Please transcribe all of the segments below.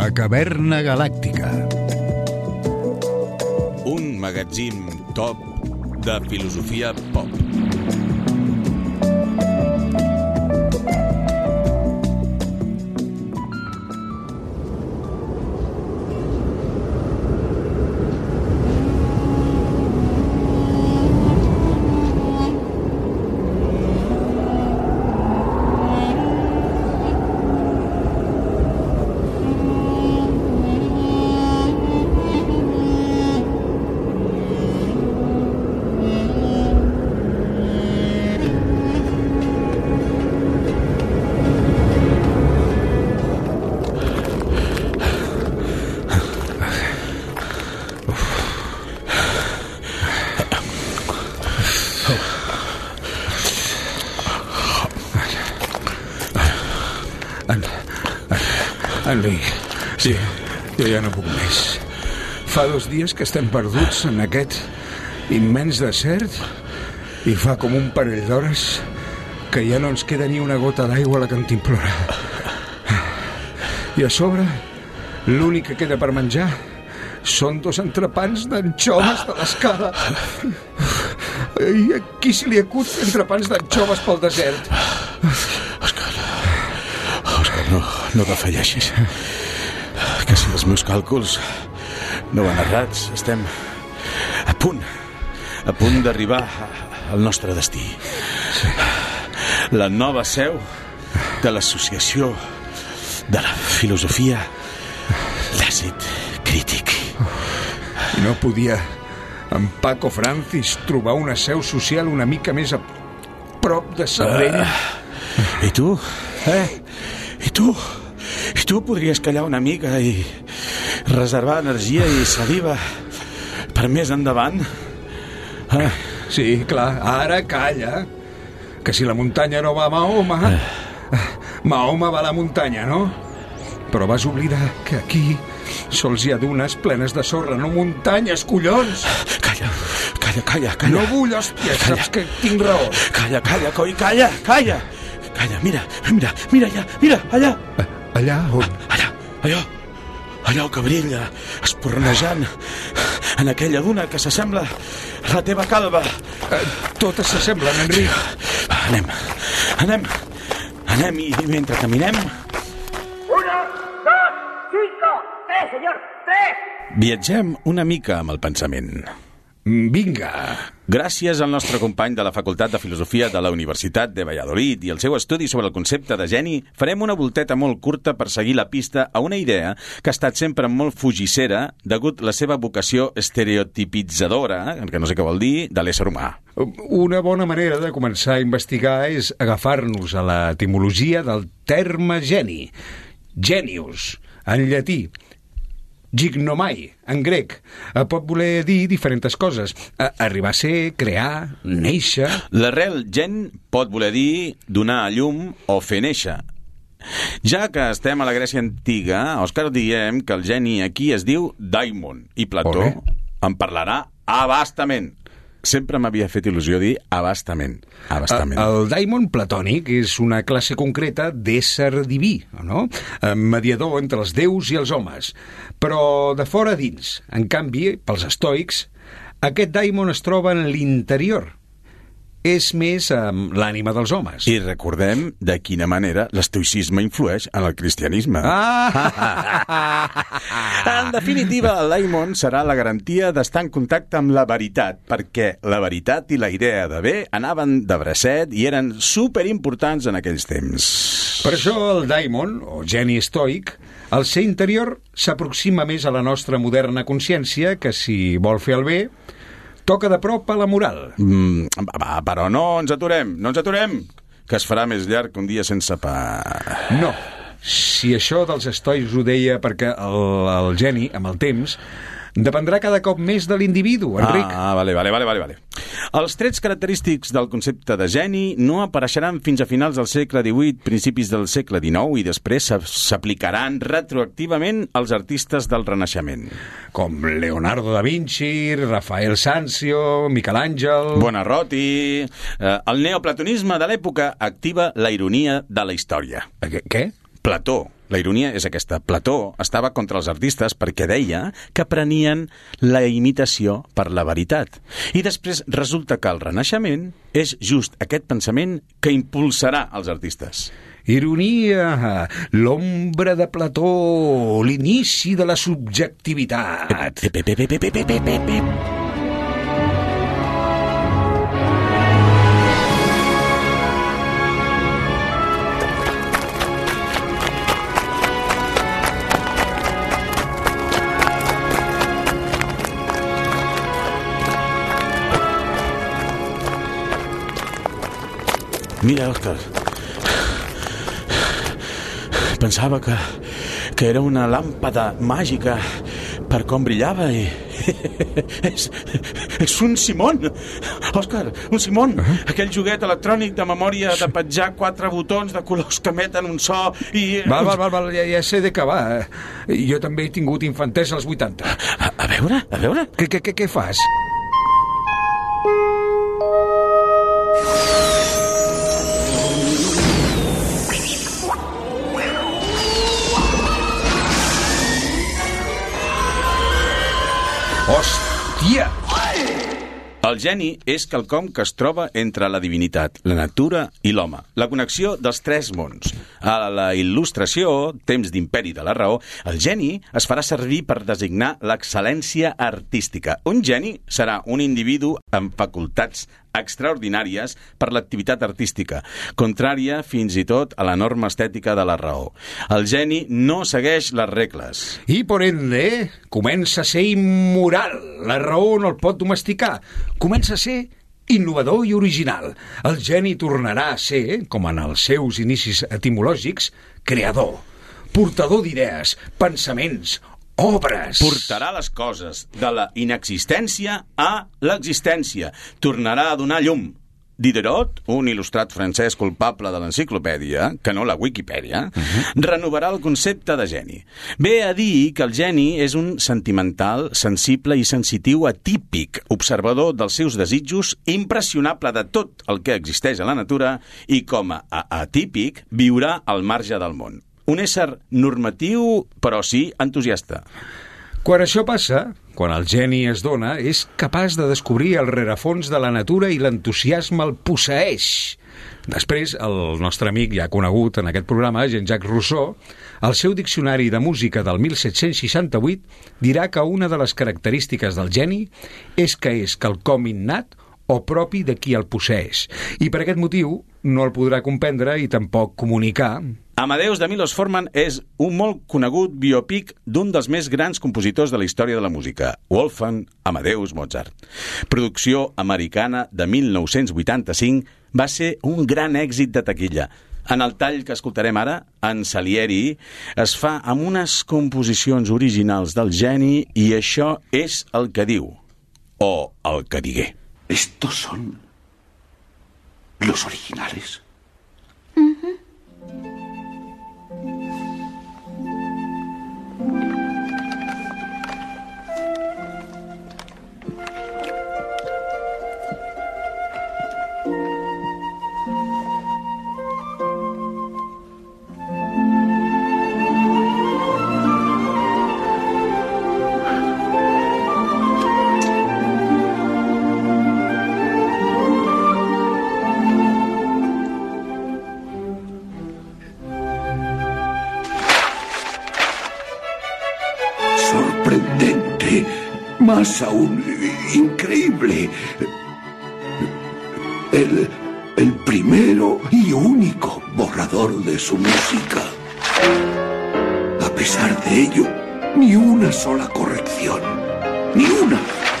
La caverna galàctica. Un magatzín top de filosofia pop. Henry, sí, jo ja no puc més. Fa 2 dies que estem perduts en aquest immens desert i fa com un parell d'hores que ja no ens queda ni una gota d'aigua a la cantimplora. I a sobre, l'únic que queda per menjar són 2 entrepans d'anxoves de l'escala. I a qui se li acut entrepans d'anxoves pel desert? Òscar, no t'afalleixis. Que si els meus càlculs no van errats, estem a punt d'arribar al nostre destí. La nova seu de l'Associació de la Filosofia d'Àcid Crític. No podia en Paco Francis trobar una seu social una mica més a prop de Sabadell? I tu? I tu podries callar una mica i reservar energia i saliva per més endavant? Sí, clar, ara calla. Que si la muntanya no va a Mahoma, Mahoma va a la muntanya, no? Però vas oblidar que aquí sols hi ha dunes plenes de sorra, no muntanyes, collons! Calla. No vull, hòstia, saps que tinc raó. Calla, coi, calla. Calla, mira, allà. Allà on? Allò que brilla, espornejant en aquella duna que s'assembla a la teva calva. Totes s'assemblen, Enric. Anem i mentre caminem... 1, 2, 5, 3, senyor, 3! Viatgem una mica amb el pensament. Vinga. Gràcies al nostre company de la Facultat de Filosofia de la Universitat de Valladolid i el seu estudi sobre el concepte de geni, farem una volteta molt curta per seguir la pista a una idea que ha estat sempre molt fugissera degut la seva vocació estereotipitzadora, que no sé què vol dir, de l'ésser humà. Una bona manera de començar a investigar és agafar-nos a l'etimologia del terme geni. Genius, en llatí. Gignomai, en grec. Pot voler dir diferents coses. Arribar a ser, crear, néixer... L'arrel gen pot voler dir donar a llum o fer néixer. Ja que estem a la Grècia antiga, Òscar, diem que el geni aquí es diu daimon, i Plató en parlarà abastament. Sempre m'havia fet il·lusió dir abastament. El daimon platònic és una classe concreta d'ésser diví, no? Mediador entre els déus i els homes. Però de fora a dins. En canvi, pels estoics, aquest daimon es troba en l'interior. És més l'ànima dels homes. I recordem de quina manera l'estoicisme influeix en el cristianisme. En definitiva, el daimon serà la garantia d'estar en contacte amb la veritat, perquè la veritat i la idea de bé anaven de bracet i eren superimportants en aquells temps. Per això el daimon, o geni estoic, al ser interior s'aproxima més a la nostra moderna consciència que, si vol fer el bé, toca de prop a la moral. Però no ens aturem, que es farà més llarg que un dia sense pa. No, si això dels estoics ho deia perquè el geni, amb el temps, dependrà cada cop més de l'individu, Enric. Vale. Els trets característics del concepte de geni no apareixeran fins a finals del segle XVIII, principis del segle XIX, i després s'aplicaran retroactivament als artistes del Renaixement. Com Leonardo da Vinci, Rafael Sanzio, Michelangelo... Buonarroti... El neoplatonisme de l'època activa la ironia de la història. Què? Plató, La ironia és aquesta. Plató estava contra els artistes perquè deia que prenien la imitació per la veritat. I després resulta que el Renaixement és just aquest pensament que impulsarà els artistes. Ironia, l'ombra de Plató, l'inici de la subjectivitat. Mira, Òscar, pensava que era una làmpada màgica per com brillava i... és un Simon! Òscar, un Simon! Aquell joguet electrònic de memòria de petjar 4 botons de colors que emeten un so i... Val, ja sé de què va. Jo també he tingut infantesa als 80. A veure? Què fas? Hòstia! El geni és quelcom que es troba entre la divinitat, la natura i l'home. La connexió dels 3 mons. A la il·lustració, temps d'imperi de la raó, el geni es farà servir per designar l'excel·lència artística. Un geni serà un individu amb facultats extraordinàries per l'activitat artística, contrària fins i tot a la norma estètica de la raó. El geni no segueix les regles. I, por ende, comença a ser immoral. La raó no el pot domesticar. Comença a ser innovador i original. El geni tornarà a ser, com en els seus inicis etimològics, creador, portador d'idees, pensaments, obres. Portarà les coses de la inexistència a l'existència. Tornarà a donar llum. Diderot, un il·lustrat francès culpable de l'enciclopèdia, que no la Wikipedia, renovarà el concepte de geni. Ve a dir que el geni és un sentimental, sensible i sensitiu atípic, observador dels seus desitjos, impressionable de tot el que existeix a la natura i, com a atípic, viurà al marge del món. Un ésser normatiu, però sí entusiasta. Quan això passa, quan el geni es dona, és capaç de descobrir el rerefons de la natura i l'entusiasme el posseeix. Després, el nostre amic ja conegut en aquest programa, Jean-Jacques Rousseau, al seu diccionari de música del 1768, dirà que una de les característiques del geni és que és quelcom innat o propi de qui el posseeix. I per aquest motiu no el podrà comprendre i tampoc comunicar. Amadeus de Milos Forman és un molt conegut biòpic d'un dels més grans compositors de la història de la música, Wolfgang Amadeus Mozart. Producció americana de 1985, va ser un gran èxit de taquilla. En el tall que escoltarem ara, en Salieri es fa amb unes composicions originals del geni i això és el que diu, o el que digué. ¿Estos son los originales? Sorprendente, más aún increíble. El primero y único borrador de su música. A pesar de ello, ni una sola corrección, ni una.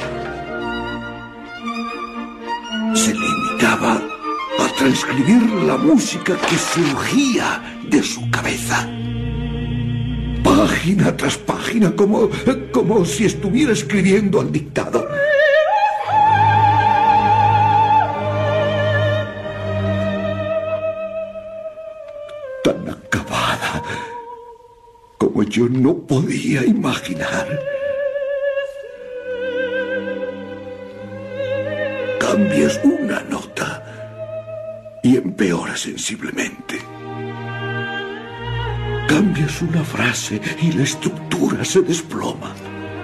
Se limitaba a transcribir la música que surgía de su cabeza. Página tras página, como si estuviera escribiendo al dictado. Tan acabada como yo no podía imaginar. Cambias una nota y empeora sensiblemente. Cambias una frase y la estructura se desploma.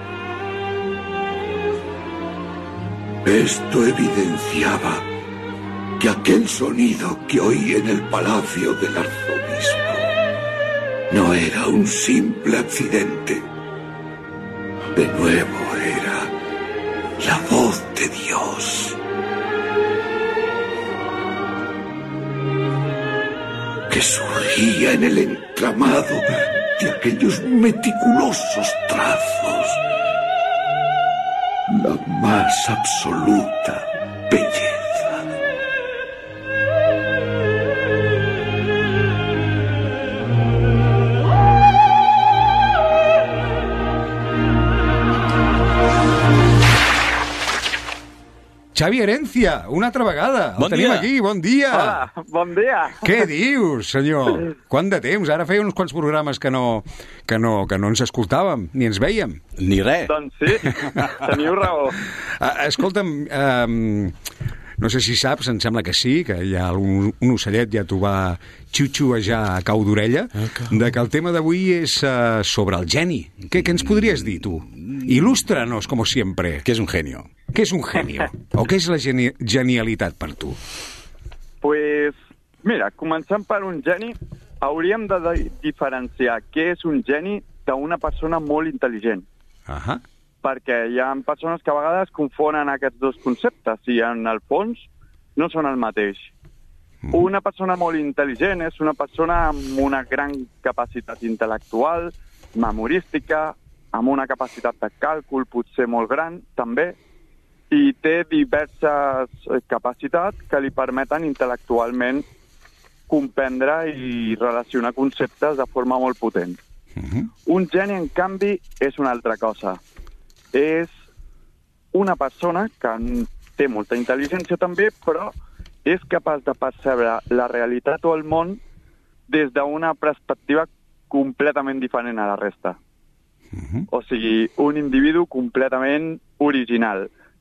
Esto evidenciaba que aquel sonido que oí en el palacio del arzobispo no era un simple accidente. De nuevo era la voz de Dios. Que surgía en el entramado de aquellos meticulosos trazos. La más absoluta belleza. Xavi Herencia, una altra vegada. El tenim aquí, bon dia. Hola, bon dia. Què dius, senyor? Quant de temps? Ara feia uns quants programes que no ens escoltàvem, ni ens vèiem. Ni res. Doncs sí, teniu raó. Escolta'm, no sé si saps, em sembla que sí, que hi ha un ocellet ja t'ho va xiu-xiuejar a cau d'orella, de que el tema d'avui és sobre el geni. Què ens podries dir, tu? Il·lústranos, como siempre. Què és un genio? Què és un genio? O què és la genialitat per tu? Pues, mira, començant per un geni, hauríem de diferenciar què és un geni d'una persona molt intel·ligent. Ahà. Perquè hi ha persones que a vegades confonen aquests dos conceptes i en el fons no són el mateix. Una persona molt intel·ligent és una persona amb una gran capacitat intel·lectual, memorística, amb una capacitat de càlcul potser molt gran, també, i té diverses capacitats que li permeten intel·lectualment comprendre i relacionar conceptes de forma molt potent. Un geni, en canvi, és una altra cosa. És una persona que té molta intel·ligència també, però és capaç de percebre la realitat o el món des d'una perspectiva completament diferent a la resta. O sigui, un individu completament original.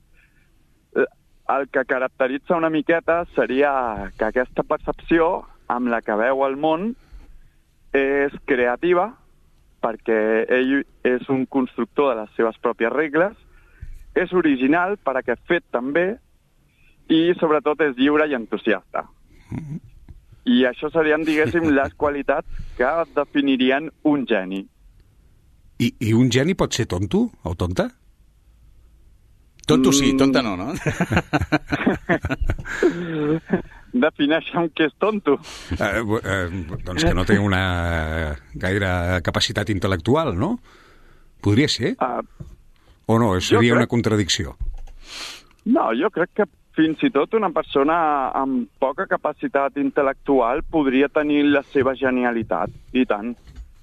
El que caracteritza una miqueta seria que aquesta percepció amb la que veu el món és creativa, perquè ell és un constructor de les seves pròpies regles, és original per aquest fet també, i sobretot és lliure i entusiasta. I això serien, diguéssim, les qualitats que definirien un geni. I un geni pot ser tonto o tonta? Tonto sí, tonta no, no? Defineixen què és tonto. Doncs que no té una gaire capacitat intel·lectual, no? Podria ser? O no? Seria una contradicció? No, jo crec que fins i tot una persona amb poca capacitat intel·lectual podria tenir la seva genialitat, i tant.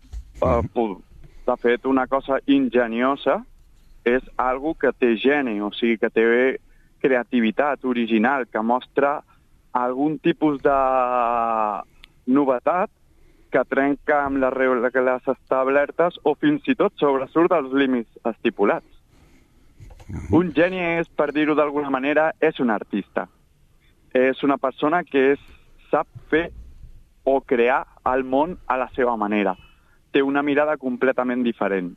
De fet, una cosa ingeniosa és algo que té geni, o sigui, que té creativitat original, que mostra algun tipus de novetat que trenca amb les regles establertes o fins i tot sobresurt dels límits estipulats. Un geni és, per dir-ho d'alguna manera, és un artista. És una persona que sap fer o crear el món a la seva manera. Té una mirada completament diferent.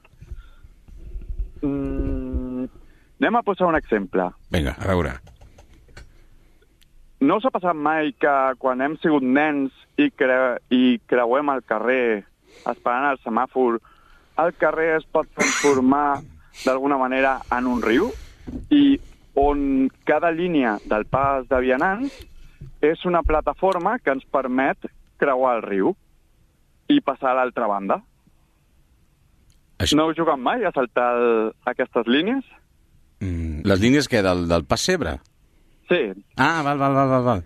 Anem a posar un exemple. Vinga, a veure. No us ha passat mai que quan hem sigut nens i creuem el carrer esperant el semàfor, el carrer es pot transformar d'alguna manera en un riu i on cada línia del pas de vianants és una plataforma que ens permet creuar el riu i passar a l'altra banda. Això... No heu jugat mai a saltar aquestes línies? Les línies que del pessebre? Sí. Ah, val.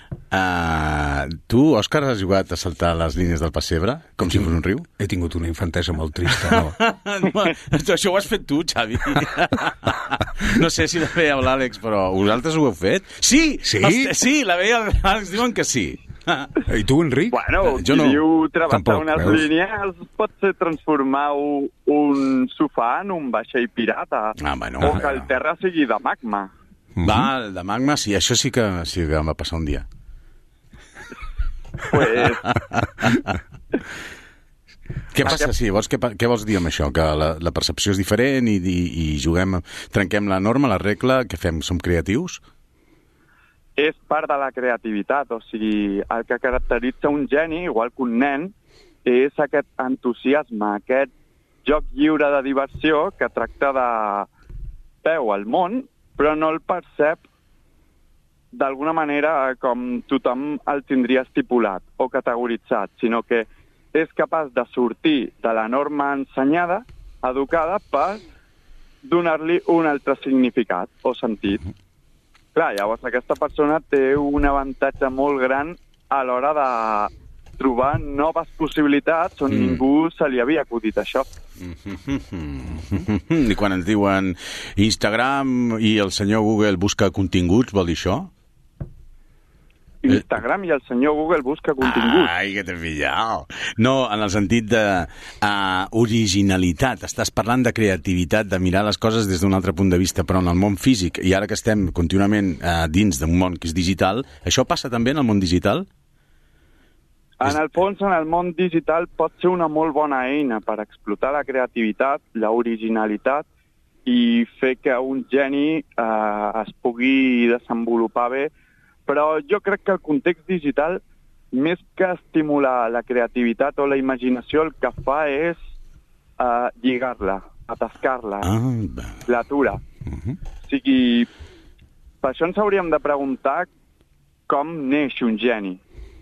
Tu, Òscar, has jugat a saltar les línies del pessebre? Com si fos un riu? He tingut una infantesa molt trista, no? Això ho has fet tu, Xavi. No sé si la veia l'Àlex, però vosaltres ho heu fet? Sí! Sí, la veia l'Àlex, diuen que sí. I tu, Enric? Bueno, jo no. Diu travessar Tampoc, unes veus? línies pot ser transformar un sofà en un vaixell pirata. Bueno, o que el terra sigui de magma. Val, de magma, sí, això sí que em va passar un dia. Pues... Què passa, sí, llavors, què vols dir amb això? Que la percepció és diferent i juguem, trenquem la norma, la regla, què fem? Som creatius? És part de la creativitat, o sigui, el que caracteritza un geni, igual que un nen, és aquest entusiasme, aquest joc lliure de diversió que tracta de peu al món, però no el percep d'alguna manera com tothom el tindria estipulat o categoritzat, sinó que és capaç de sortir de la norma ensenyada, educada, per donar-li un altre significat o sentit. Clar, llavors aquesta persona té un avantatge molt gran a l'hora de trobar noves possibilitats on ningú se li havia acudit això. I quan ens diuen Instagram i el senyor Google busca continguts, vol dir això? Instagram i el senyor Google busca continguts. Ai, que t'he pillat. No, en el sentit de originalitat. Estàs parlant de creativitat, de mirar les coses des d'un altre punt de vista, però en el món físic, i ara que estem contínuament dins d'un món que és digital, això passa també en el món digital? En el fons, en el món digital pot ser una molt bona eina per explotar la creativitat, l'originalitat i fer que un geni es pugui desenvolupar bé, però jo crec que el context digital, més que estimular la creativitat o la imaginació, el que fa és lligar-la, atascar-la, l'atura. O sigui, per això ens hauríem de preguntar com neix un geni.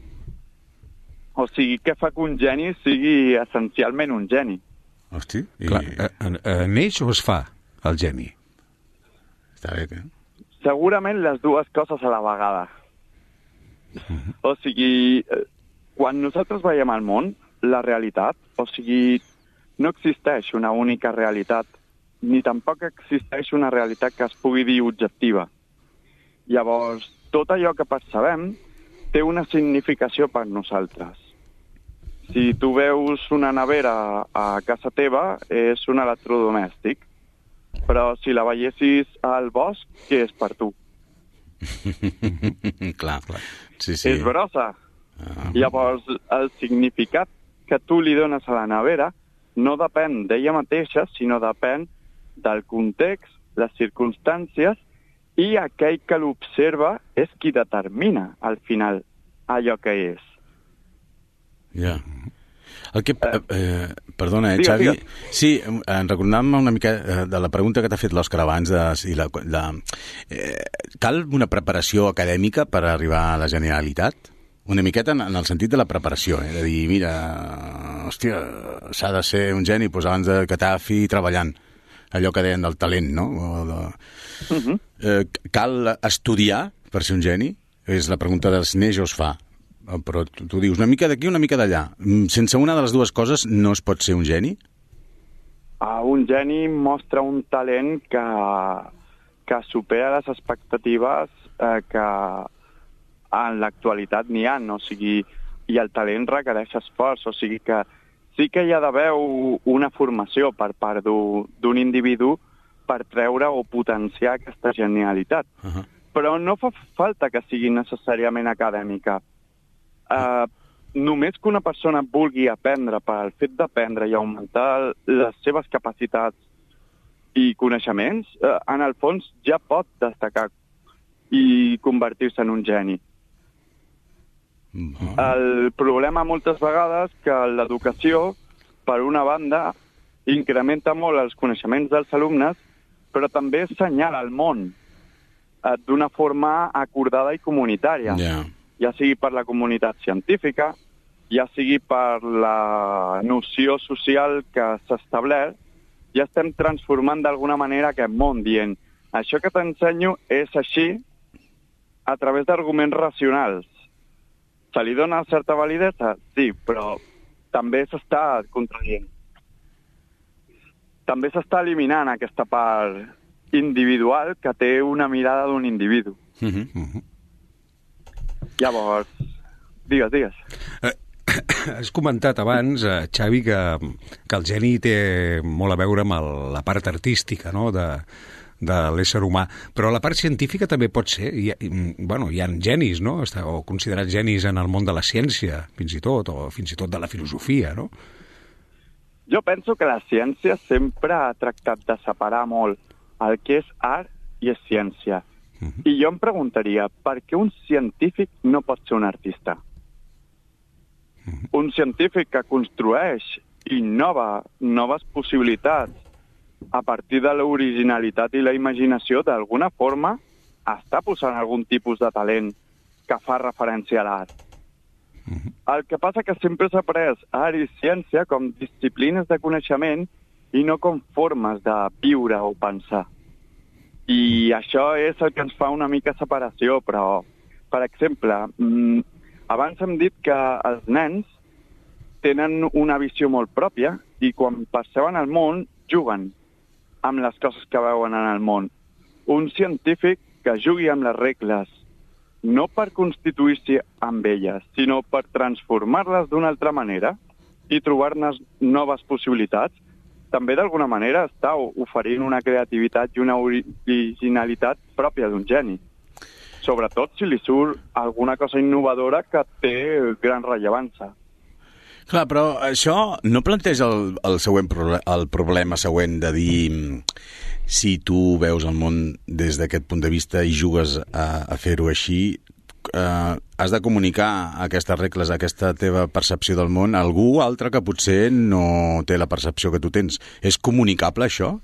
O sigui, què fa que un geni sigui essencialment un geni? Hosti. Clar, neix o es fa, el geni? Està bé, que... Segurament les dues coses a la vegada. O sigui, quan nosaltres veiem el món, la realitat, o sigui, no existeix una única realitat, ni tampoc existeix una realitat que es pugui dir objectiva. Llavors, tot allò que percebem té una significació per nosaltres. Si tu veus una nevera a casa teva, és un electrodomèstic. Però si la veiessis al bosc, què és per tu? Clar. Sí, sí. És brossa. Llavors, el significat que tu li dones a la nevera no depèn d'ella mateixa, sinó depèn del context, les circumstàncies, i aquell que l'observa és qui determina, al final, allò que és. Ja. El que... perdona, digues, Xavi. digues. Sí, recordant-me una mica de la pregunta que t'ha fet l'Òscar abans, cal una preparació acadèmica per arribar a la genialitat? Una miqueta en el sentit de la preparació, de dir, mira, hòstia, s'ha de ser un geni doncs abans de que t'agafi treballant. Allò que deien del talent, no? Cal estudiar per ser un geni? És la pregunta dels neix o es fa. Però tu dius una mica d'aquí, una mica d'allà. Sense una de les dues coses no es pot ser un geni? Un geni mostra un talent que supera les expectatives que en l'actualitat n'hi ha. O sigui, i el talent requereix esforç. O sigui que sí que hi ha d'haver una formació per part d'un individu per treure o potenciar aquesta genialitat. Però no fa falta que sigui necessàriament acadèmica. Només que una persona vulgui aprendre pel fet d'aprendre i augmentar les seves capacitats i coneixements, en el fons ja pot destacar i convertir-se en un geni. El problema moltes vegades que l'educació, per una banda, incrementa molt els coneixements dels alumnes, però també assenyala el món d'una forma acordada i comunitària. Ja sigui per la comunitat científica, ja sigui per la noció social que s'ha establert, ja estem transformant d'alguna manera aquest món, dient això que t'ensenyo és així a través d'arguments racionals. Se li dona certa validesa? Sí, però també s'està contradient. També s'està eliminant aquesta part individual que té una mirada d'un individu. Llavors, digues. Has comentat abans, Xavi, que el geni té molt a veure amb la part artística, no?, de l'ésser humà, però la part científica també pot ser. Hi ha genis, no?, o considerats genis en el món de la ciència, fins i tot, o fins i tot de la filosofia, no? Jo penso que la ciència sempre ha tractat de separar molt el que és art i és ciència. I jo em preguntaria, per què un científic no pot ser un artista? Un científic que construeix i innova noves possibilitats a partir de l'originalitat i la imaginació, d'alguna forma està posant algun tipus de talent que fa referència a l'art. El que passa que sempre s'ha pres art i ciència com disciplines de coneixement i no com formes de viure o pensar. I això és el que ens fa una mica separació, però, per exemple, abans hem dit que els nens tenen una visió molt pròpia i quan perceben el món juguen amb les coses que veuen en el món. Un científic que jugui amb les regles no per constituir-s'hi amb elles, sinó per transformar-les d'una altra manera i trobar-ne noves possibilitats, també d'alguna manera està oferint una creativitat i una originalitat pròpia d'un geni. Sobretot si li surt alguna cosa innovadora que té gran rellevància. Clar, però això no planteja el problema següent de dir si tu veus el món des d'aquest punt de vista i jugues a fer-ho així, has de comunicar aquestes regles, aquesta teva percepció del món a algú altre que potser no té la percepció que tu tens. És comunicable, això?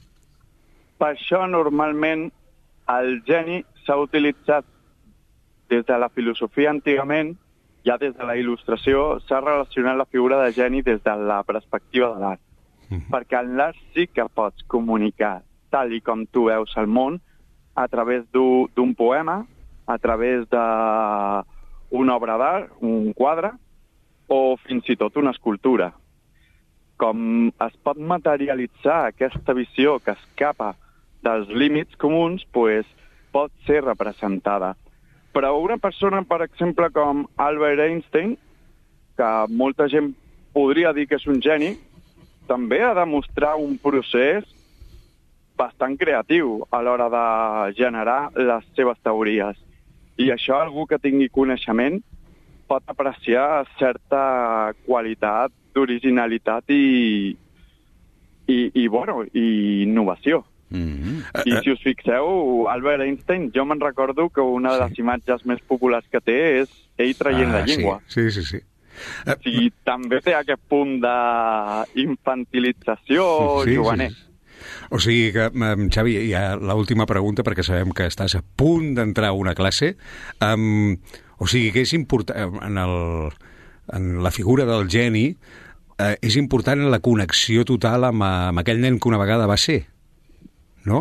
Per això, normalment, el geni s'ha utilitzat des de la filosofia antigament, ja des de la il·lustració, s'ha relacionat la figura de geni des de la perspectiva de l'art. Perquè en l'art sí que pots comunicar tal i com tu veus el món a través d'un poema, a través d'una obra d'art, un quadre, o fins i tot una escultura. Com es pot materialitzar aquesta visió que escapa dels límits comuns, pues, pot ser representada. Però una persona, per exemple, com Albert Einstein, que molta gent podria dir que és un geni, també ha de mostrar un procés bastant creatiu a l'hora de generar les seves teories. I això algú que tingui coneixement pot apreciar certa qualitat d'originalitat i innovació. I si us fixeu, Albert Einstein, jo me'n recordo que una de les imatges més populars que té és ell traient la llengua. Sí. Sí, també té aquest punt d'infantilització juganer. Sí. O sigui que, Xavi, hi ha l'última pregunta, perquè sabem que estàs a punt d'entrar a una classe. O sigui que és important, en la figura del geni, és important la connexió total amb aquell nen que una vegada va ser, no?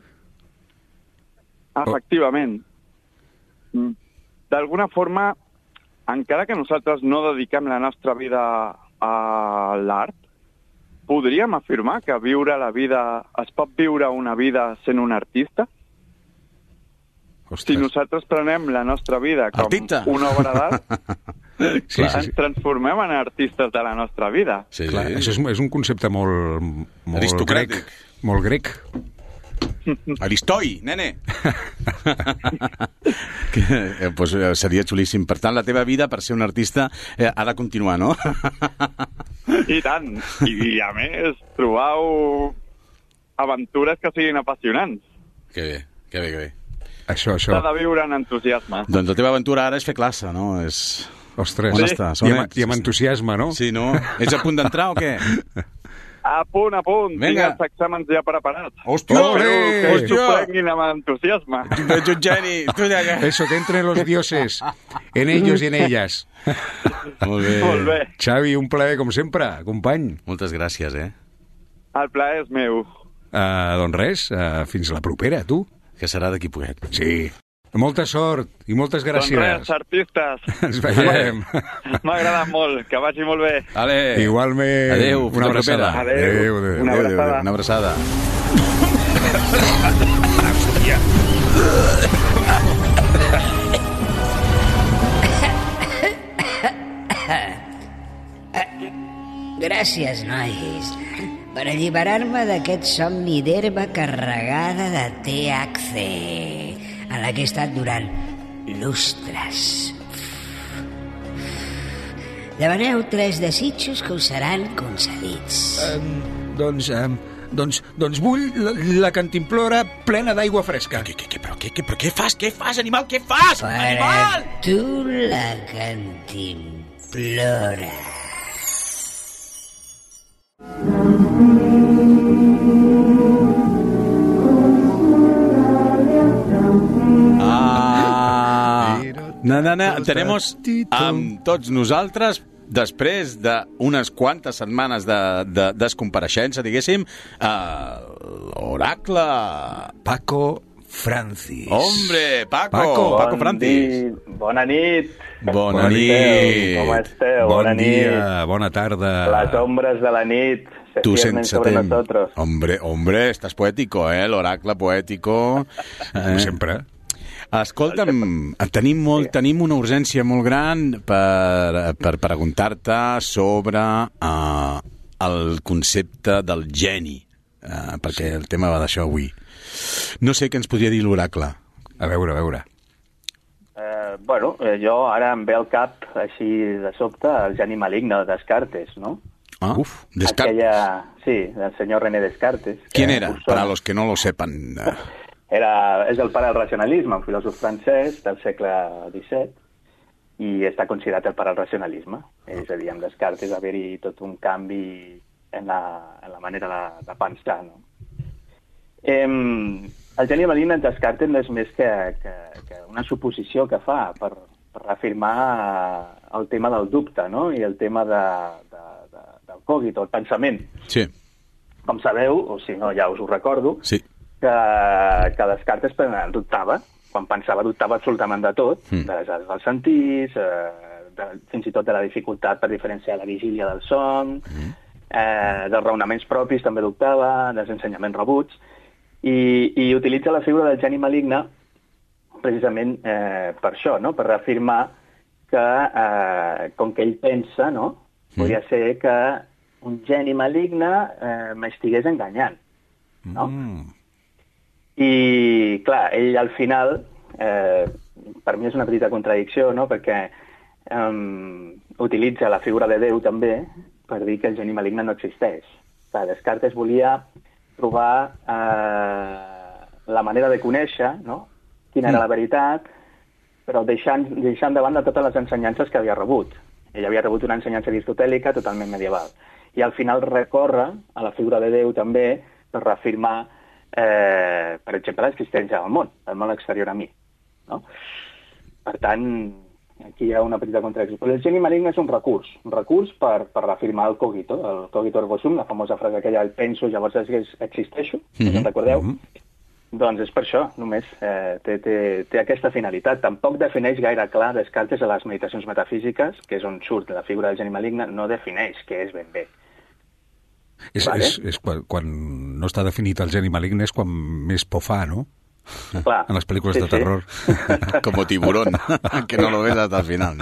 Efectivament. D'alguna forma, encara que nosaltres no dediquem la nostra vida a l'art, podríem afirmar que es pot viure una vida sent un artista? Ostres. Si nosaltres prenem la nostra vida com una obra d'art, ens transformem en artistes de la nostra vida. Sí. Clar, això és un concepte molt aristocràtic. Molt grec. Aristoi, nene! Pues seria xulíssim. Per tant, la teva vida, per ser un artista, ha de continuar, no? I tant. I a més, trobau aventures que siguin apassionants. Que bé. Això. S'ha de viure en entusiasme. Doncs la teva aventura ara és fer classe, no? Ostres. On estàs? I amb entusiasme, no? Sí, no? Ets a punt d'entrar o què? A punt. Tinc els exàmens ja preparats. Hòstia! Que s'ho prenguin amb entusiasme. Ets un geni. Eso, que entren los dioses en ellos y en ellas. Molt bé. Xavi, un plaer, com sempre, company. Moltes gràcies, El plaer és meu. Doncs res, fins la propera, tu. Que serà d'aquí poquet. Sí. Molta sort i moltes gràcies. Doncs res, artistes. Ens veiem. M'ha agradat molt, que vagi molt bé. Vale. Igualment. Adéu, una abraçada. Adéu. Una abraçada. Una abraçada. Gràcies, nois, per alliberar-me d'aquest somni d'herba carregada de THC en la que he estat durant lustres. Demaneu 3 desitjos que us seran concedits. Doncs vull la cantimplora plena d'aigua fresca. Però què fas? Què fas, animal? Què fas, Per animal? tu la cantimplora. Tenemos amb tots nosaltres, després d'unes quantes setmanes de descompareixença, diguéssim, l'oracle... Paco Francis. Hombre, Paco Francis. Bona nit. Bona nit. Com esteu? Bon dia, bona tarda. Las ombres de la nit se ciernen sobre nosotros. Hombre, estàs poètico, l'oracle poètico. Com sempre. Escolta'm, tenim una urgència molt gran per preguntar-te sobre el concepte del geni, perquè el tema va d'això avui. No sé què ens podria dir l'oracle. A veure. Jo ara em ve al cap, així de sobte, el geni maligne de Descartes, no? Descartes. Sí, del senyor René Descartes. ¿Quién era? Para los que no lo sepan. És el pare del racionalisme, un filòsof francès del segle XVII, i està considerat el pare del racionalisme. És a dir, amb Descartes va haver-hi tot un canvi en la manera de pensar, no? El geni maligne de Descartes no és més que una suposició que fa per reafirmar el tema del dubte, no? I el tema del cogito, el pensament. Sí. Com sabeu, o si no ja us ho recordo, sí, que Descartes dubtava. Quan pensava dubtava absolutament de tot, de les arts dels sentits, fins i tot de la dificultat per diferenciar la vigília del son, dels raonaments propis també dubtava, dels ensenyaments rebuts, i utilitza la figura del geni maligne precisament per això, no? Per reafirmar que, com que ell pensa, no? Podria ser que un geni maligne m'estigués enganyant, no? I, clar, ell al final, per mi és una petita contradicció, no? Perquè utilitza la figura de Déu també per dir que el geni maligne no existeix. Clar, Descartes volia trobar la manera de conèixer, no? Quina era la veritat, però deixant de banda totes les ensenyances que havia rebut. Ell havia rebut una ensenyança aristotèlica totalment medieval. I al final recorre a la figura de Déu també per reafirmar per exemple, l'existència del món exterior a mi. No? Per tant, aquí hi ha una petita contradicció. Però el geni maligne és un recurs per reafirmar el cogito ergo sum, la famosa frase aquella, el penso, llavors existeixo, si us en recordeu? Doncs és per això, només té aquesta finalitat. Tampoc defineix gaire clar Descartes a les meditacions metafísiques, que és on surt la figura del geni maligne, no defineix què és ben bé. És quan no està definit el geni maligne és quan més por fa, no? Clar. En les pel·lícules de terror. Como Tiburón, que no lo ves hasta el final.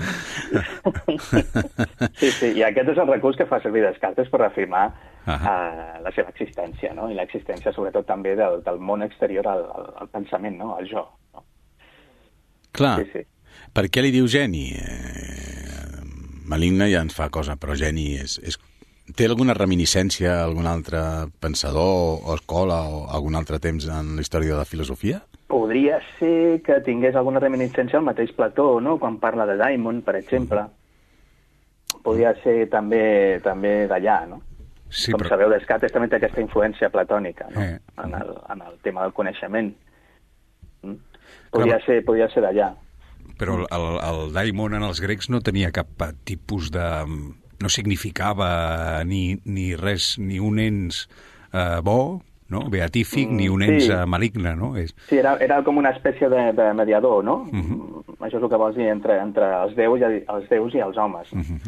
Sí, i aquest és el recurs que fa servir Descartes per reafirmar la seva existència, no? I l'existència, sobretot, també del món exterior al pensament, no? Al jo. No? Clar. Sí. Per què li diu geni? Maligne ja ens fa cosa, però geni té alguna reminiscència a algun altre pensador o escola o algun altre temps en la història de la filosofia? Podria ser que tingués alguna reminiscència al mateix Plató, no? Quan parla de Daimon, per exemple. Podria ser també d'allà, no? Sí, com sabeu, Descartes també té aquesta influència platònica, no? En el tema del coneixement. Podria ser d'allà. Però el daimon en els grecs no tenia cap tipus de... no significava ni res, ni un ens bo, no? Beatífic, ni un ens maligne, no? Sí, era com una espècie de mediador, no? Això és el que vols dir entre els déus i els homes.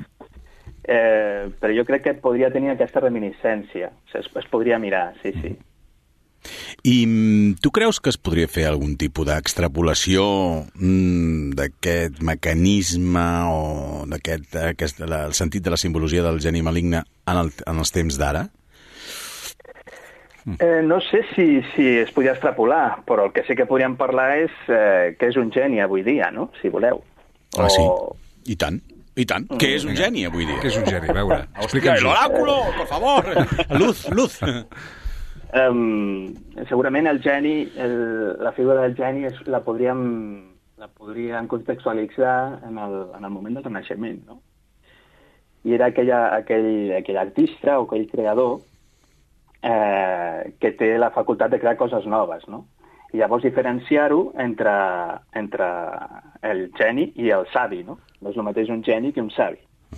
Però jo crec que podria tenir aquesta reminiscència. Es podria mirar, sí. I tu creus que es podria fer algun tipus d'extrapolació d'aquest mecanisme o el sentit de la simbologia del geni maligne en els temps d'ara? No sé si es podria extrapolar, però el que sí que podríem parlar és què és un geni avui dia, no? Si voleu. Sí, i tant. I tant. Què és un geni, avui dia? Què és un geni? A veure, Hòstia, explica'ns-ho. el oráculo, por favor. Luz. Segurament el geni, la figura del geni la podríem contextualitzar en el moment del Renaixement, no? I era aquell artista o aquell creador que té la facultat de crear coses noves, no? I llavors diferenciar-ho entre el geni i el savi, no? No és el mateix un geni que un savi.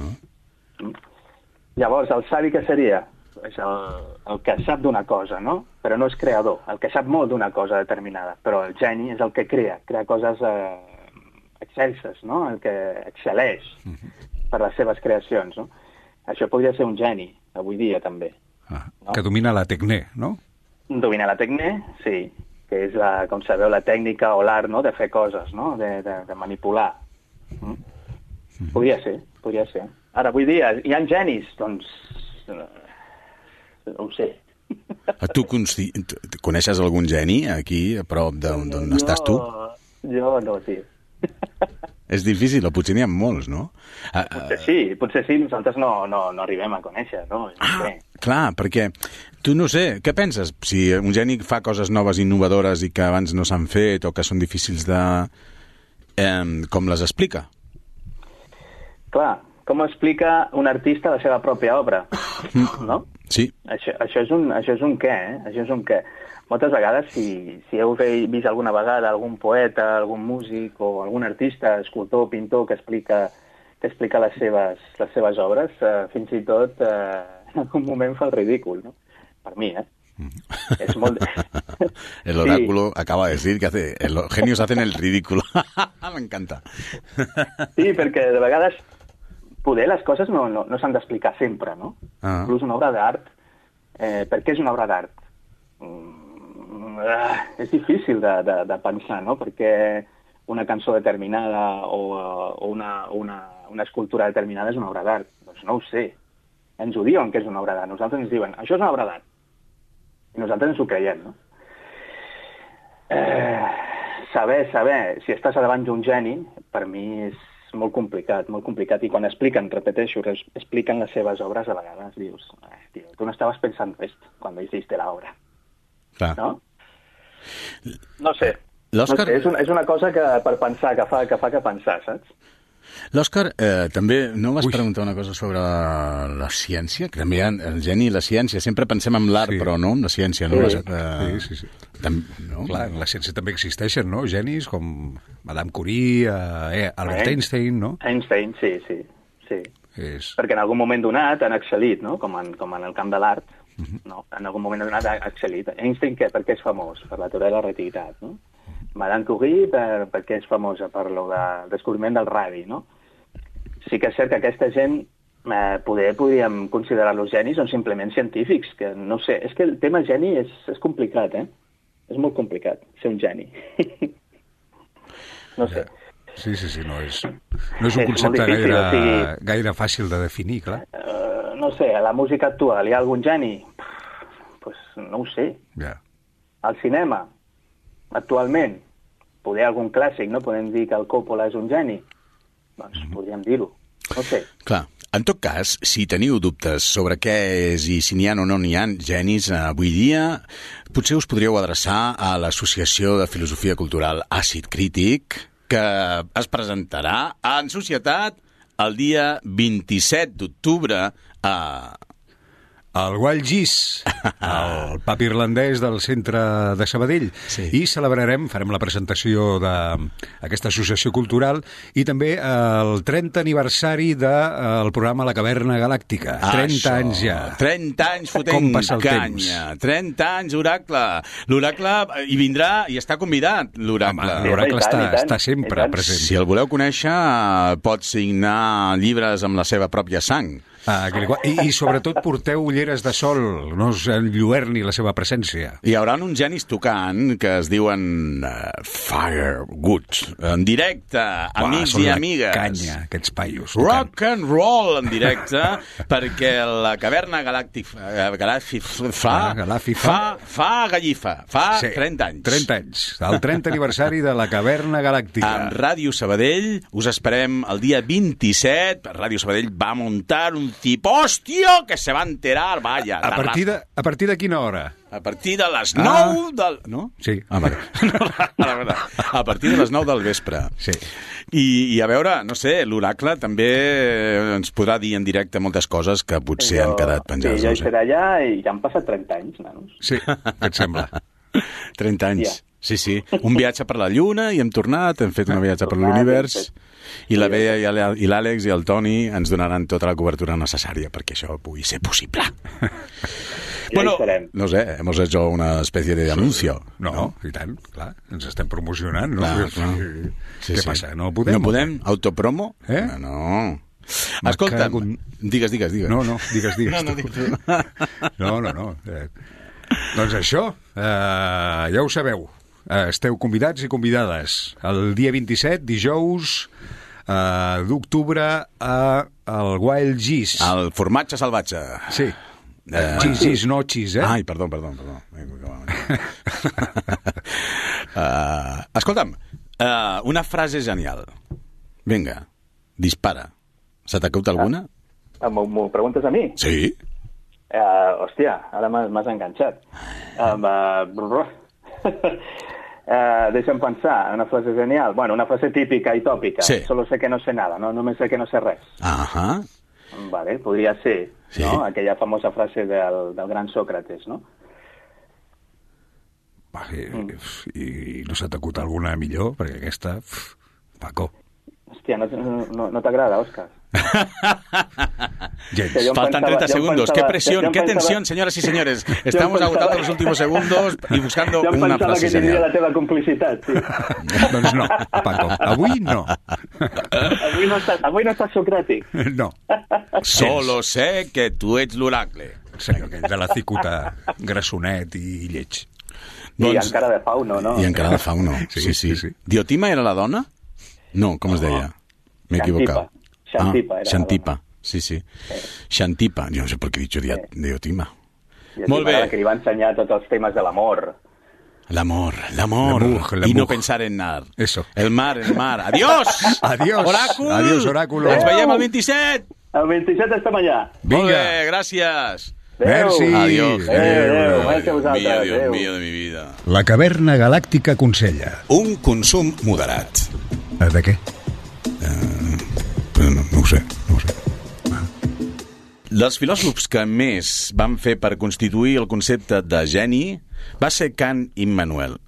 Llavors, el savi què seria? És el que sap d'una cosa, no? Però no és creador, el que sap molt d'una cosa determinada. Però el geni és el que crea coses excelses, no? El que excel·leix per les seves creacions, no? Això podria ser un geni, avui dia, també. No? Que domina la tecné, no? Domina la tecné, sí, que és, com sabeu, la tècnica o l'art, no?, de fer coses, no?, de manipular. Podria ser. Ara, avui dia, hi ha genis? Doncs, no ho sé. Tu coneixes algun geni aquí, a prop d'on estàs tu? Jo no, tio. És difícil, o potser n'hi ha molts, no? Potser sí, nosaltres no arribem a conèixer, no? Clar, perquè tu no sé, què penses? Si un geni fa coses noves, innovadores i que abans no s'han fet o que són difícils de... com les explica? Clar, com explica un artista la seva pròpia obra, no? Sí. Això és un què, eh? Això és un què. Moltes vegades, si heu vist alguna vegada algun poeta, algun músic o algun artista, escultor, pintor, que explica les seves obres, fins i tot en algun moment fa el ridícul, no? Per mi, Es molt... El oráculo acaba de decir que los genios hacen el ridículo. Me encanta. Sí, perquè de vegades poder les coses no s'han d'explicar sempre, no? Inclús una obra d'art. Per què és una obra d'art? És difícil de pensar, no? Perquè una cançó determinada o una escultura determinada és una obra d'art. Doncs no ho sé. Ens ho diuen que és una obra d'art. Nosaltres ens diuen, això és una obra d'art. I nosaltres ens ho creiem, no? Saber si estàs davant d'un geni, per mi és molt complicat. I quan repeteixo, expliquen les seves obres, a vegades dius, tio, tu no estaves pensant esto cuando hiciste la obra. Clar. No? No sé. És una cosa que per pensar, que fa que pensar, saps? L'Òscar, també no vas preguntar una cosa sobre la ciència? Que també hi ha el geni i la ciència. Sempre pensem en l'art, però no en la ciència. No? Sí. No? Clar, en la ciència també existeixen, no? Genis com Madame Curie, Albert Einstein, no? Einstein, sí. Perquè en algun moment donat han excel·lit, no? Com en el camp de l'art. No? En algun moment donat ha excel·lit. Einstein, què? Per què és famós? Per la teoria de la relativitat, no? Madame Curie, perquè és famosa per el descobriment del radi, no? Sí que és cert que aquesta gent podríem considerar-los genis o simplement científics, que no sé, és que el tema geni és complicat, És molt complicat ser un geni. No sé. Sí, no és un concepte gaire fàcil de definir, clar. No sé, a la música actual hi ha algun geni? Pues no ho sé. Al cinema, actualment, poder algun clàssic, no? Podem dir que el Coppola és un geni? Doncs podríem dir-ho. No sé. Clar. En tot cas, si teniu dubtes sobre què és i si n'hi ha o no n'hi ha genis avui dia, potser us podríeu adreçar a l'Associació de Filosofia Cultural Àcid Crític, que es presentarà en societat el dia 27 d'octubre al Wild Geese, el pub irlandès del centre de Sabadell. Sí. I farem la presentació d'aquesta associació cultural i també el 30 aniversari del programa La Caverna Galàctica. 30 anys ja. 30 anys fotent canya. 30 anys, Oracle. L'Oracle hi vindrà i està convidat, l'Oracle. L'Oracle està sempre present. Si el voleu conèixer, pot signar llibres amb la seva pròpia sang. I sobretot porteu ulleres de sol, no us enlluerni la seva presència. Hi haurà uns genis tocant que es diuen Firewood, en directe, amics i amigues. Canya, aquests paios. Rock and roll en directe, perquè la caverna galàctica fa gallifa, fa 30 anys. 30 anys, el 30 aniversari de la caverna galàctica. Amb Ràdio Sabadell us esperem el dia 27. Ràdio Sabadell va muntar un tipostio que se va enterar, vaya. A partir de quina hora? A partir de les 9 del... No? Sí. Vale. A partir de les 9 del vespre. Sí. I a veure, no sé, l'Oracle també ens podrà dir en directe moltes coses que potser han quedat penjades. Sí, jo hi seré allà i ja han passat 30 anys, nanos. Sí, què et sembla? 30 anys. Yeah. Sí. Un viatge per la Lluna i hem tornat, hem fet un viatge per l'univers i la Bea i l'Àlex i el Toni ens donaran tota la cobertura necessària perquè això pugui ser possible. Bueno, no sé, hemos hecho una especie de anuncio. No, i tant, clar, ens estem promocionant, no? Clar. Què passa, no podem? No podem? Autopromo? No. Escolta, digues. No, digues. No. Doncs això, ja ho sabeu. Esteu convidats i convidades el dia 27, dijous d'octubre al Wild Cheese. El formatge salvatge. Sí. Cheese, no cheese, Ai, perdó. Escolta'm, una frase genial. Vinga, dispara. Se t'acut alguna? M'ho preguntes a mi? Sí. Hòstia, ara m'has enganxat. Deixa'm pensar, una frase genial. Bueno, una frase típica i tòpica. Sí. Solo sé que no sé nada, no només sé que no sé res. Ahà. Vale, podria ser, sí. No? Aquella famosa frase del gran Sòcrates, no? I no s'ha t'acut alguna millor? Perquè aquesta... Paco. Hòstia, no t'agrada, Òscar? Faltan 30 segundos. Qué presión, qué tensión, señoras y señores. Estamos agotando los últimos segundos y buscando una frase que tindria genial. la teva complicitat, sí. Doncs no, Paco, avui no. Avui no estàs socràtic. No. Solo sé que tu ets l'oracle. Senyor, aquell de la cicuta grassonet i lleig. I encara de fauno, no? I encara de fauno, sí. Diotima era la dona? No, com es deia? M'he equivocat. Xantipa, sí. Xantipa, yo no sé por qué he dicho Diotima. Molt bé. Que li va ensenyar tots els temes de l'amor. L'amor. Y no pensar en nada. Eso. El mar. Adiós! Adiós, oráculo. Ens veiem el 27! El 27 estem allà. Molt bé, gràcies. Merci. Adiós. Adéu. Mío de mi vida. La caverna galàctica aconsella. Un consum moderat. De què? No ho sé. Dels filòsofs que més van fer per constituir el concepte de geni va ser Kant i Immanuel.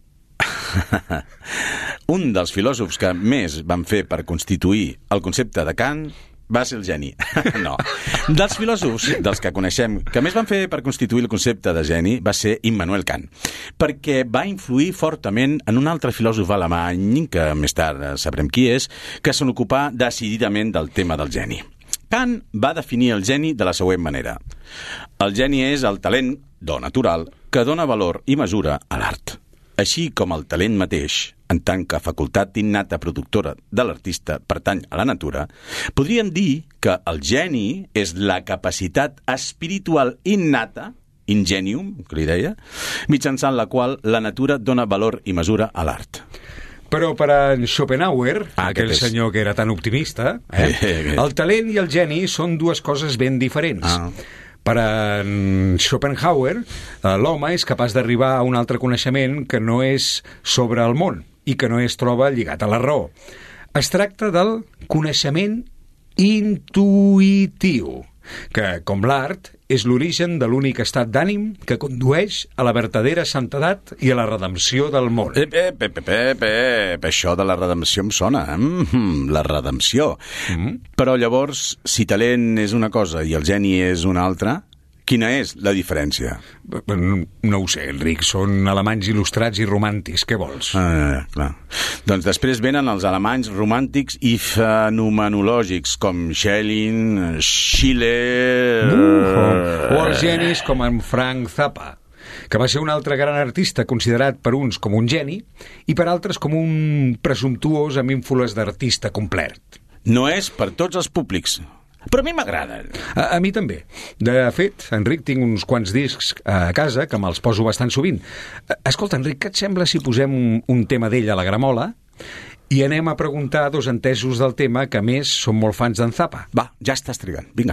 Un dels filòsofs que més van fer per constituir el concepte de Kant va ser el geni. No. Dels filòsofs, dels que coneixem, que més van fer per constituir el concepte de geni va ser Immanuel Kant, perquè va influir fortament en un altre filòsof alemany, que més tard sabrem qui és, que se n'ocupà decididament del tema del geni. Kant va definir el geni de la següent manera. El geni és el talent, do natural, que dona valor i mesura a l'art. Així com el talent mateix, en tant que facultat innata productora de l'artista pertany a la natura, podríem dir que el geni és la capacitat espiritual innata, ingenium, que li deia, mitjançant la qual la natura dona valor i mesura a l'art. Però per a Schopenhauer, aquell senyor que era tan optimista, el talent i el geni són dues coses ben diferents. Per a Schopenhauer, l'home és capaç d'arribar a un altre coneixement que no és sobre el món i que no es troba lligat a la raó. Es tracta del coneixement intuïtiu, que, com l'art, és l'origen de l'únic estat d'ànim que condueix a la verdadera santedat i a la redempció del món. Això de la redempció em sona. La redempció. Però llavors, si talent és una cosa i el geni és una altra, Quina és la diferència? No ho sé, Enric. Són alemanys il·lustrats i romàntics. Què vols? Clar. Doncs després venen els alemanys romàntics i fenomenològics, com Schelling, Schiller... O els genis com en Frank Zappa, que va ser un altre gran artista considerat per uns com un geni i per altres com un presumptuós amb ínfoles d'artista complet. No és per tots els públics, però a mi m'agraden. A mi també. De fet, Enric, tinc uns quants discs a casa que me'ls poso bastant sovint. Escolta, Enric, què et sembla si posem un tema d'ell a la gramola i anem a preguntar a dos entesos del tema que, a més, són molt fans d'en Zappa? Va, ja estàs trigant. Vinga.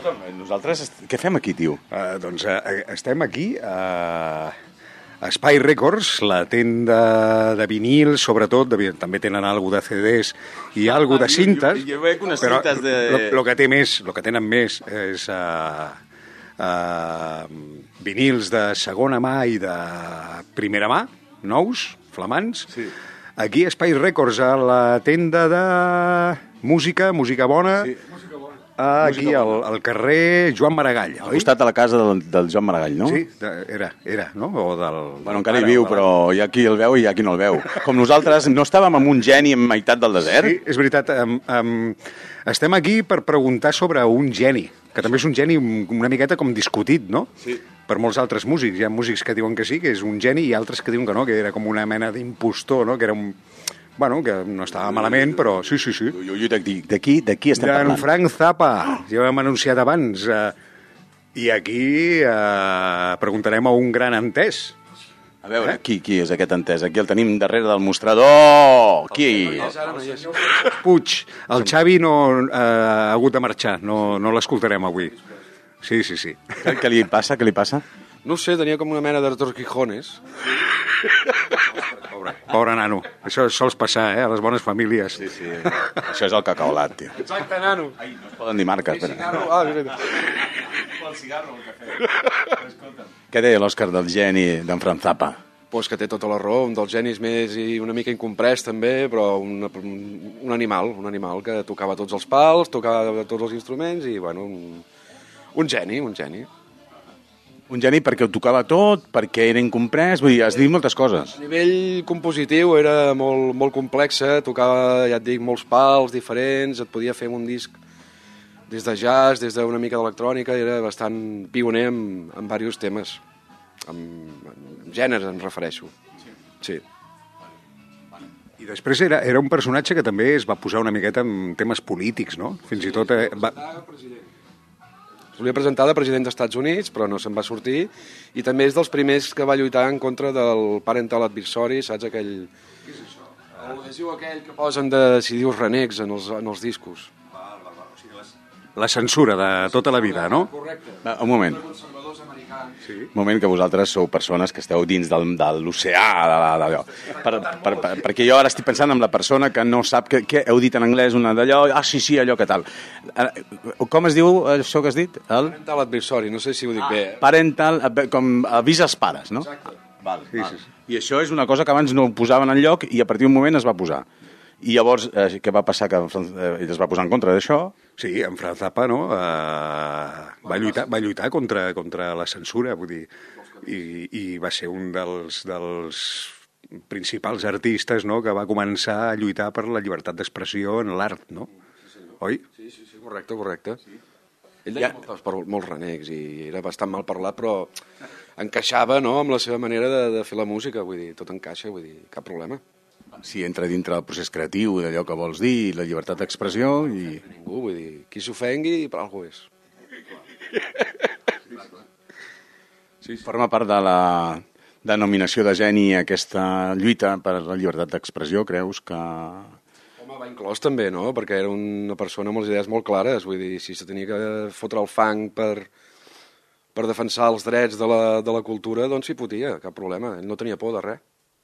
Escolta'm, nosaltres què fem aquí, tio? Doncs estem aquí a Spy Records, la tenda de vinil, sobretot, també tenen alguna de CDs i alguna de cintes. Jo veig unes però cintes de... el que tenen més és vinils de segona mà i de primera mà, nous, flamants. Sí. Aquí a Spy Records, a la tenda de música bona, Sí. aquí al carrer Joan Maragall, Al costat de la casa del Joan Maragall, no? Sí, era, no? O del... Bueno, encara hi viu, però hi ha qui el veu i hi ha qui no el veu. Com nosaltres no estàvem amb un geni en meitat del desert? Sí, és veritat. Estem aquí per preguntar sobre un geni, que també és un geni una miqueta com discutit, no? Sí. Per molts altres músics. Hi ha músics que diuen que sí, que és un geni, i altres que diuen que no, que era com una mena d'impostor, no? Que era un... Bueno, que no estava malament, però sí. D'aquí estem D'en parlant. Frank Zappa, ja ho hem anunciat abans. I aquí preguntarem a un gran entès. A veure, qui és aquest entès? Aquí el tenim darrere del mostrador. Qui? Puig. El Xavi no ha hagut de marxar, no l'escoltarem avui. Sí. Què li passa? Què li passa? No ho sé, tenia com una mena d'artorquijones. Pobre nano. Això sols passar, a les bones famílies. Sí. Això és el cacaolat, tio. Exacte, nano. Ai, no es poden dir marques. Ah, mira. Què deia l'Òscar del geni d'en Frank Zappa? Pues que té tota la raó, un dels genis més i una mica incomprès també, però un animal que tocava tots els pals, tocava tots els instruments i, bueno, un geni. Un geni perquè ho tocava tot, perquè era incomprès, vull dir, has dit moltes coses. A nivell compositiu era molt complexa, tocava, ja et dic, molts pals diferents, et podia fer un disc des de jazz, des d'una mica d'electrònica, era bastant pioner en diversos temes, en gèneres em refereixo. Sí. I després era un personatge que també es va posar una miqueta en temes polítics, no? Fins i tot Es volia presentar de president dels Estats Units, però no se'n va sortir, i també és dels primers que va lluitar en contra del parental advisory, saps aquell... Què és això? L'adhesiu aquell que posen de, si dius, renecs en els discos. la censura de tota la vida, no? Correcte. Va, un moment. Sí. Un moment, que vosaltres sou persones que esteu dins de l'oceà, d'allò. Perquè jo ara estic pensant en la persona que no sap què heu dit en anglès, una d'allò, sí, allò, que tal. Com es diu això que has dit? Parental advisory, no sé si ho dic bé. Parental, com avisa els pares, no? Exacte. Val. Sí. I això és una cosa que abans no ho posaven enlloc i a partir d'un moment es va posar. I llavors, què va passar? Que ell es va posar en contra d'això? Sí, en Frank Zappa, no? Va lluitar contra la censura, vull dir, i va ser un dels principals artistes, no?, que va començar a lluitar per la llibertat d'expressió en l'art, no? Oi? Sí, correcte. Ell deia molts renecs i era bastant mal parlat, però encaixava, no?, amb la seva manera de fer la música, vull dir, tot encaixa, vull dir, cap problema. Si entra dintre del procés creatiu, d'allò que vols dir, la llibertat d'expressió i... Ningú, vull dir, qui s'ofengui, per algú és. Sí. Forma part de la denominació de geni aquesta lluita per la llibertat d'expressió, creus que... Home, va inclòs també, no?, perquè era una persona amb les idees molt clares, vull dir, si se tenia que fotre el fang per defensar els drets de la cultura, doncs s'hi fotia, cap problema, ell no tenia por de res.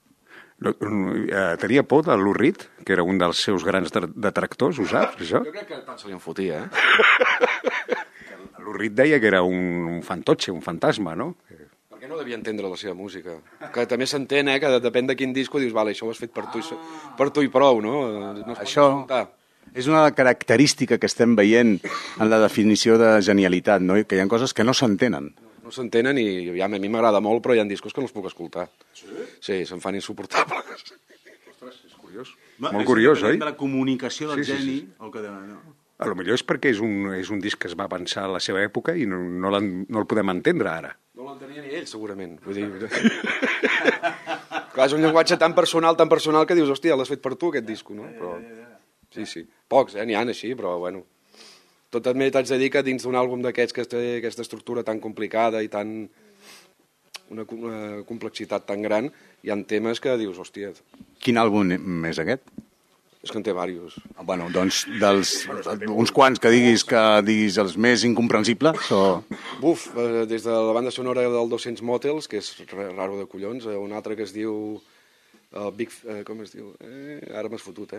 Tenia por de l'Urrit, que era un dels seus grans detractors, ho saps, això? Jo crec que tant se li en fotia, eh? L'Urrit deia que era un fantotxe, un fantasma, no? Perquè no devia entendre la seva música. Que també s'entén, que depèn de quin disco dius, vale, això ho has fet per tu i prou, no? Això és una característica que estem veient en la definició de genialitat, no? Que hi ha coses que no s'entenen. No s'entenen i a mi m'agrada molt, però hi ha discos que no els puc escoltar. Sí, se'm fan insuportables. Ostres, és curiós. Molt curiós, oi? De la comunicació del geni... A lo millor és perquè és un disc que es va pensar a la seva època i no el podem entendre ara. No l'entenia ni ell, segurament. Vull dir... Clar, és un llenguatge tan personal que dius, hòstia, l'has fet per tu, aquest disco, no? Però... Sí. Pocs, n'hi ha així, però bueno... Tot també t'haig de dir que dins d'un àlbum d'aquests que té aquesta estructura tan complicada i tan... una complexitat tan gran, hi ha temes que dius, hòstia... Quin àlbum és aquest? És que en té diversos. Bueno, doncs, uns quants que diguis els més incomprensibles o... Buf, des de la banda sonora del 200 Motels, que és raro de collons, un altre que es diu... com es diu? Ara m'has fotut,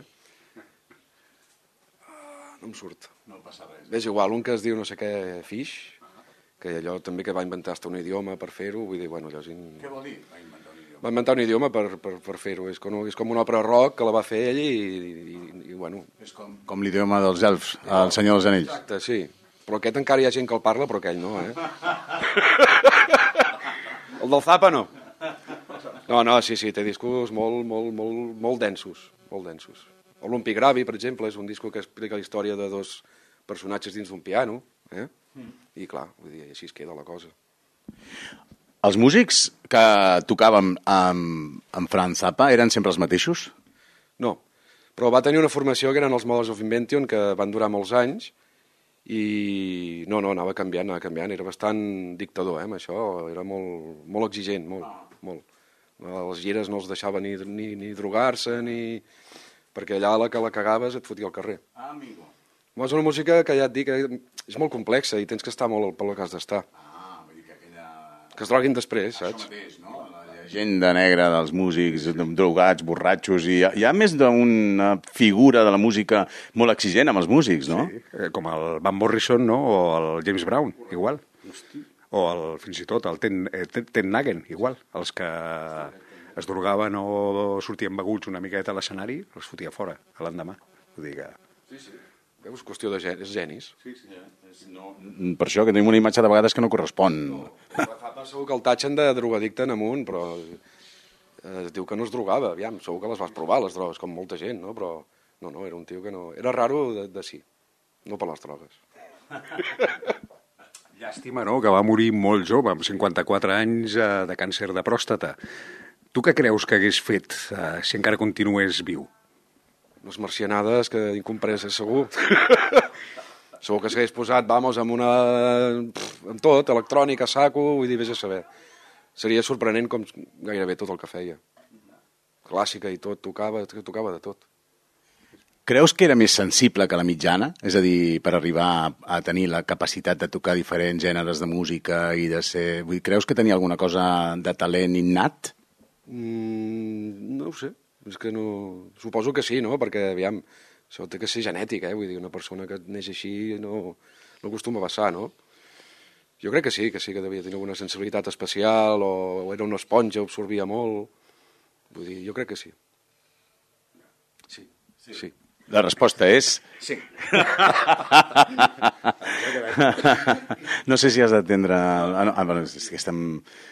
No em surt. No passa res. És igual, un que es diu no sé què, Fish, que allò també que va inventar un idioma per fer-ho, vull dir, bueno, allò és... Què vol dir? Va inventar un idioma per fer-ho. És com una òpera rock que la va fer ell i bueno... És com l'idioma dels elfs, el Senyor dels Anells. Exacte, sí. Però aquest encara hi ha gent que el parla, però aquell no, El del Zappa no. No, sí, té discos molt densos, molt densos. El Lumpy Gravi, per exemple, és un disco que explica la història de dos personatges dins d'un piano, I clar, vull dir, així es queda la cosa. Els músics que tocàvem amb Franz Zappa eren sempre els mateixos? No, però va tenir una formació que eren els Mothers of Invention, que van durar molts anys, i no, anava canviant, era bastant dictador, amb això, era molt exigent, molt. Les gires no els deixava ni drogar-se, perquè allà la que la cagaves et fotia al carrer. Amigo. És una música que ja et dic, és molt complexa i tens que estar molt pel que has d'estar. Que es droguin després, saps? Això mateix, no? La llegenda negra dels músics, drogats, borratxos, i hi ha més d'una figura de la música molt exigent amb els músics, no? Sí, com el Van Morrison, no? O el James Brown, igual. O fins i tot el Ted Nugent, igual. Els que es drogaven o sortien beguts una miqueta a l'escenari, els fotia fora l'endemà. Vull dir que... Sí. És qüestió de genis. Sí. Per això que tenim una imatge de vegades que no correspon. Segur que el tatxen de drogadicte en amunt, però es diu que no es drogava. Aviam, segur que les vas provar, les drogues, com molta gent, no? Però no, era un tio que no... Era raro de sí, no per les drogues. Llàstima, no?, que va morir molt jove, amb 54 anys, de càncer de pròstata. Tu què creus que hagués fet si encara continués viu? Unes marcianades que incompreses, segur. Segur que s'hagués posat, amb tot, electrònica, saco, vull dir, vés a saber. Seria sorprenent com gairebé tot el que feia. Clàssica i tot, tocava de tot. Creus que era més sensible que la mitjana? És a dir, per arribar a tenir la capacitat de tocar diferents gèneres de música i de ser... Creus que tenia alguna cosa de talent innat? No ho sé. És que no... Suposo que sí, no? Perquè, aviam, això té que ser genètic, Vull dir, una persona que neix així no acostuma a vessar, no? Jo crec que sí que devia tenir alguna sensibilitat especial o era una esponja, absorbia molt. Vull dir, jo crec que sí. Sí. La resposta és... Sí. No sé si has d'atendre... És que estem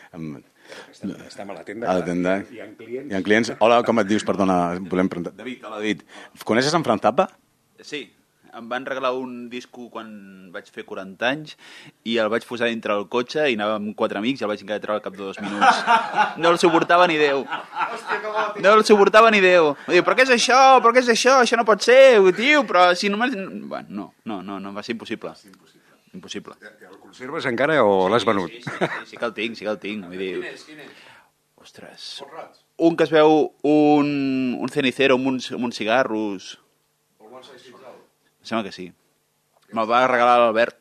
a la tenda. A la tenda. Hi ha clients. Hola, com et dius? Perdona, volem preguntar. David, hola David. Coneixes en Franz Zappa? Sí, em van regalar un disco quan vaig fer 40 anys i el vaig posar dintre el cotxe i anava amb 4 amics i el vaig encara treure al cap de 2 minuts. No el suportava ni Déu. No el suportava ni Déu. Diu, però què és això? Però què és això? Això no pot ser, tio, però si només... Bueno, no, va ser impossible. Impossible. El conserves encara o l'has venut? Sí que el tinc. Vull dir... Quin és? Ostres. Un que es veu un cenicero amb uns cigarros. Em sembla que sí. Me'l va regalar l'Albert.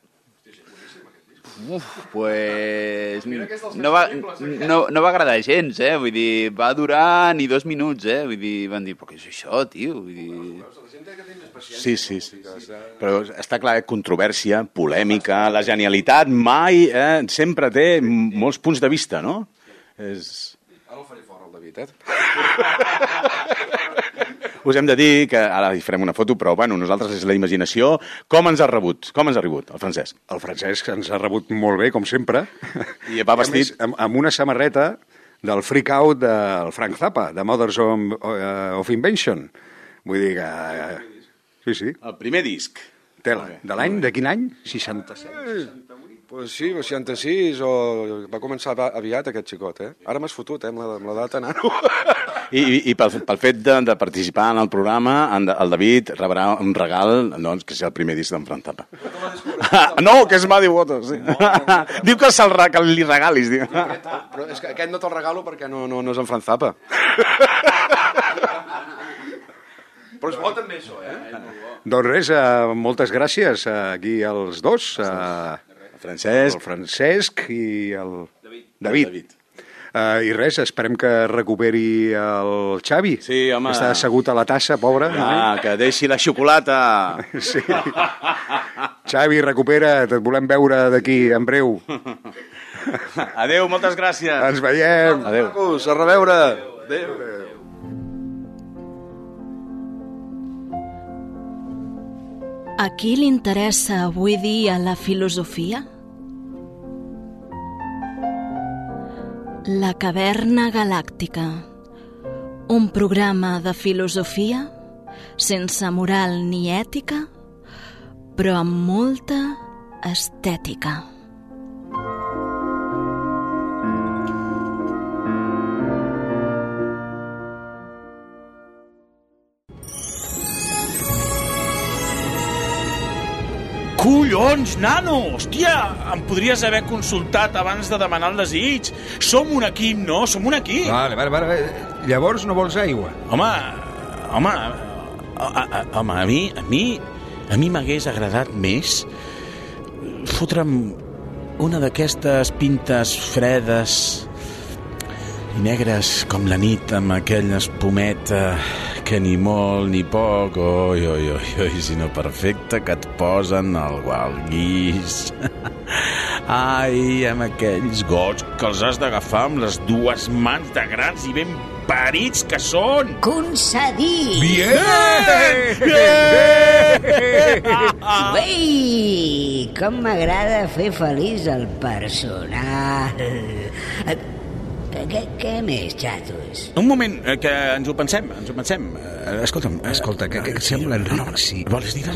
Pues... No va agradar gens, Vull dir, va durar ni 2 minuts, Vull dir, van dir, però què és això, tio? Vull dir... Sí. Però està clar, controvèrsia, polèmica, la genialitat mai sempre té molts punts de vista, no? Ara el faré fora, el David, Us hem de dir que ara hi farem una foto, però bueno, nosaltres és la imaginació. Com ens ha rebut? Com ens ha rebut, el Francesc? El Francesc ens ha rebut molt bé, com sempre. I va vestit... amb una samarreta del freak out del Frank Zappa, de Mothers of Invention. Vull dir que... Sí. El primer disc. Tela. De l'any? De quin any? 67. Pues sí, 66, o va començar aviat aquest xicot, Ara m'has fotut, amb la data, nano. I pel fet de participar en el programa, el David rebrà un regal, doncs, que és el primer disc d'en Franz Zappa. No, que és Muddy Waters, sí. Diu que li regalis. Però és que aquest no te'l regalo perquè no és en Franz Zappa. Però és bo també això, Doncs res, moltes gràcies aquí als dos, el Francesc i el David. I res, esperem que recuperi el Xavi, sí, home, que està assegut a la tassa, pobre. Que deixi la xocolata. Sí. Xavi, recupera't, et volem veure d'aquí en breu. Adéu, moltes gràcies. Ens veiem. Adéu. A reveure. Adéu. A qui li interessa avui dia la filosofia? La Caverna Galàctica, un programa de filosofia sense moral ni ètica, però amb molta estètica. Collons, nano! Hòstia, em podries haver consultat abans de demanar el desig. Som un equip, no? Som un equip. Vale. Llavors no vols aigua? Home, a mi m'hagués agradat més fotre'm una d'aquestes pintes fredes i negres com la nit amb aquella espumeta que ni molt ni poc, oi, sinó perfecte, que et posen al guis. Ai, amb aquells gots que els has d'agafar amb les dues mans de grans i ben parits que són. Concedit! Bien! Ei, com m'agrada fer feliç el personal. Què més, xatos? Un moment, que ens ho pensem. Escolta, què et sembla, Enric? Sí. Vols dir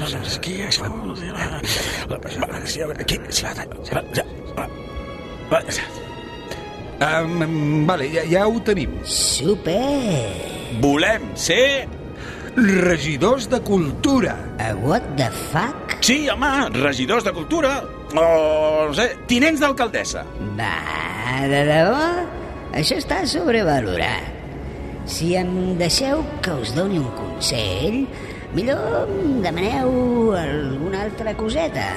Vale, ja ho tenim. Super! Volem ser regidors de cultura. What the fuck? Sí, home, regidors de cultura. O, no sé, tinents d'alcaldessa. Va, de debò? Això està sobrevalorat. Si em deixeu que us doni un consell, millor demaneu alguna altra coseta.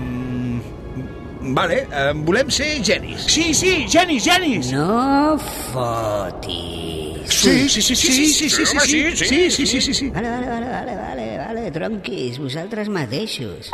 Vale, volem ser genis. Sí, genis. No fotis. Sí. Vale, tronquis, vosaltres mateixos.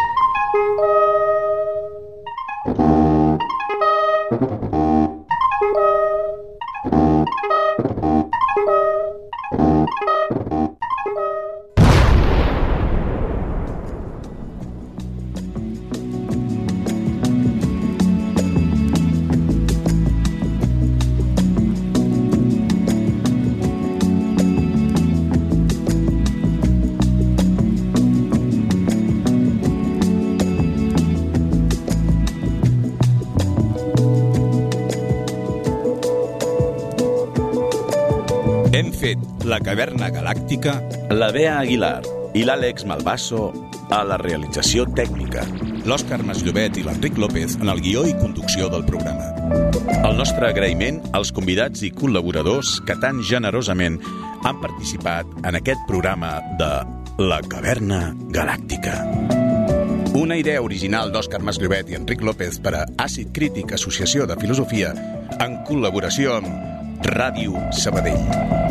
Hem fet La Caverna Galàctica, la Bea Aguilar i l'Àlex Malvaso a la realització tècnica, l'Òscar Masllovet i l'Enric López en el guió i conducció del programa. El nostre agraïment als convidats i col·laboradors que tan generosament han participat en aquest programa de La Caverna Galàctica. Una idea original d'Òscar Masllovet i Enric López per a Àcid Crític Associació de Filosofia en col·laboració amb Ràdio Sabadell.